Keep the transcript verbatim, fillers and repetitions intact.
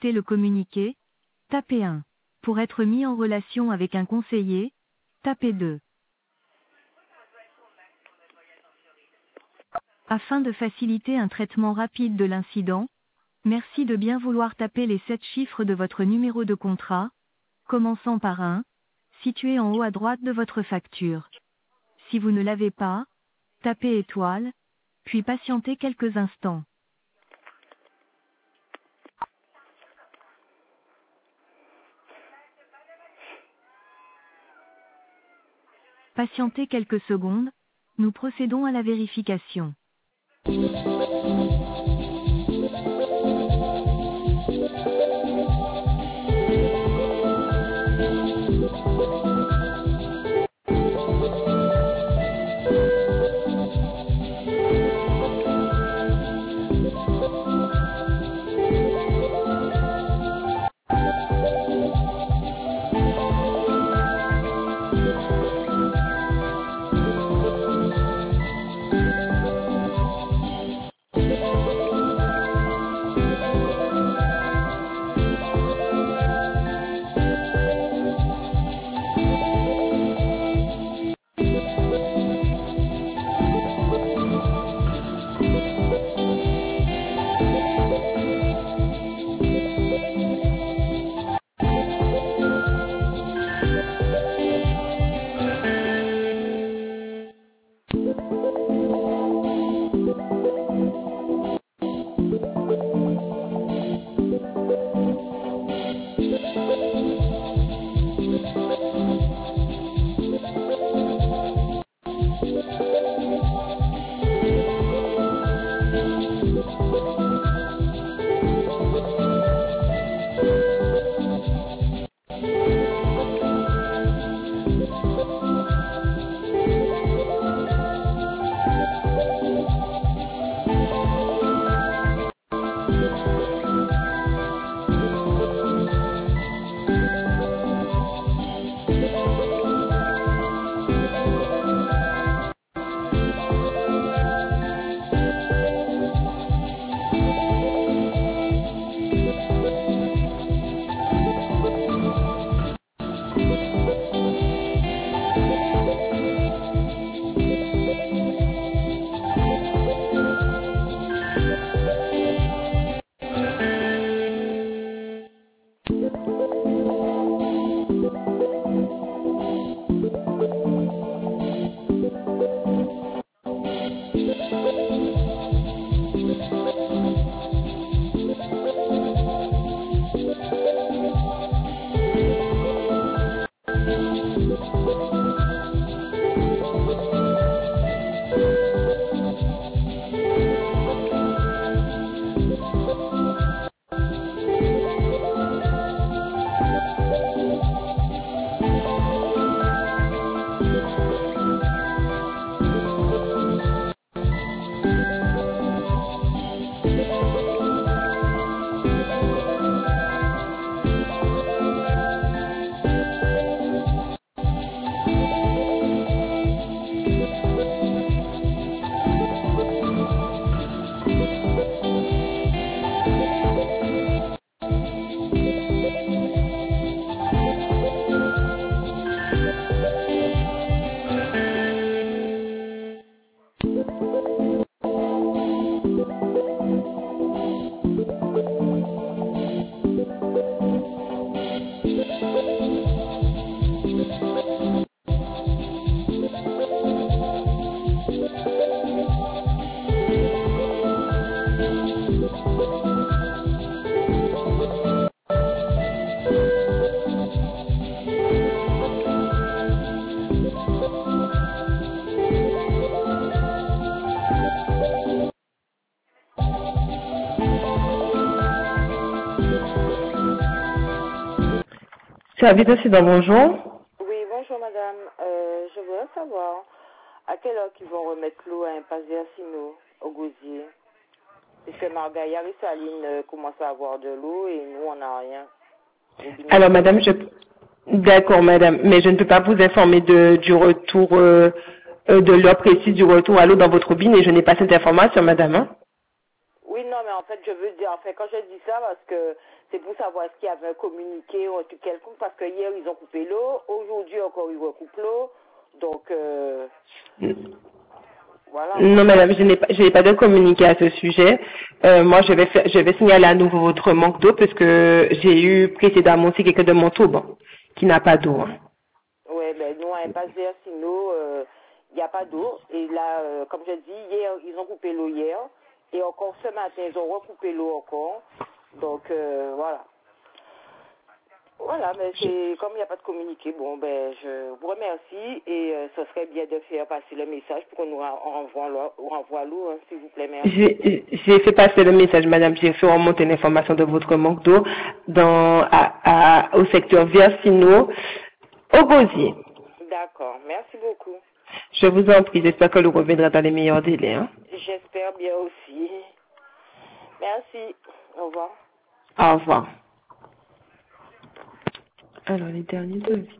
écouter le communiqué, tapez un. Pour être mis en relation avec un conseiller, tapez deux. Afin de faciliter un traitement rapide de l'incident, merci de bien vouloir taper les sept chiffres de votre numéro de contrat, commençant par un, situé en haut à droite de votre facture. Si vous ne l'avez pas, tapez étoile, puis patientez quelques instants. Patientez quelques secondes, nous procédons à la vérification. Service Occident, bonjour. Oui, bonjour madame. Euh, je voudrais savoir à quelle heure ils vont remettre l'eau à Impasse Versino, au Gosier. Puisque Margaillard et Saline euh, commencent à avoir de l'eau et nous, on n'a rien. Alors madame, je... D'accord madame, mais je ne peux pas vous informer de, du retour, euh, euh, de l'heure précise du retour à l'eau dans votre robinet. Je n'ai pas cette information madame. Hein. Oui, non, mais en fait, je veux dire, en fait, quand je dis ça, parce que C'est pour savoir est-ce qu'il y avait un communiqué ou un truc quelconque, parce que hier, ils ont coupé l'eau, aujourd'hui encore, ils recoupent l'eau. Donc, euh, voilà. Non, madame, je n'ai pas, je n'ai pas de communiqué à ce sujet. Euh, moi, je vais faire, je vais signaler à nouveau votre manque d'eau, parce que j'ai eu précédemment aussi quelqu'un de Montauban qui n'a pas d'eau. Hein. Oui, ben nous, à Impasse des Arsenaux, il n'y a pas d'eau. Et là, euh, comme je dis, hier, ils ont coupé l'eau hier. Et encore ce matin, ils ont recoupé l'eau encore. Donc, euh, voilà. Voilà, mais c'est comme il n'y a pas de communiqué, bon, ben, je vous remercie et euh, ce serait bien de faire passer le message pour qu'on nous ren- renvoie l'eau, renvoie l'eau, hein, s'il vous plaît, merci. J'ai j'ai fait passer le message, madame. J'ai fait remonter l'information de votre manque d'eau dans, à, à, au secteur Versino, au Gosier. D'accord, merci beaucoup. Je vous en prie, j'espère que l'eau reviendra dans les meilleurs délais. Hein. J'espère bien aussi. Merci, au revoir. Au revoir. Alors, les derniers devis.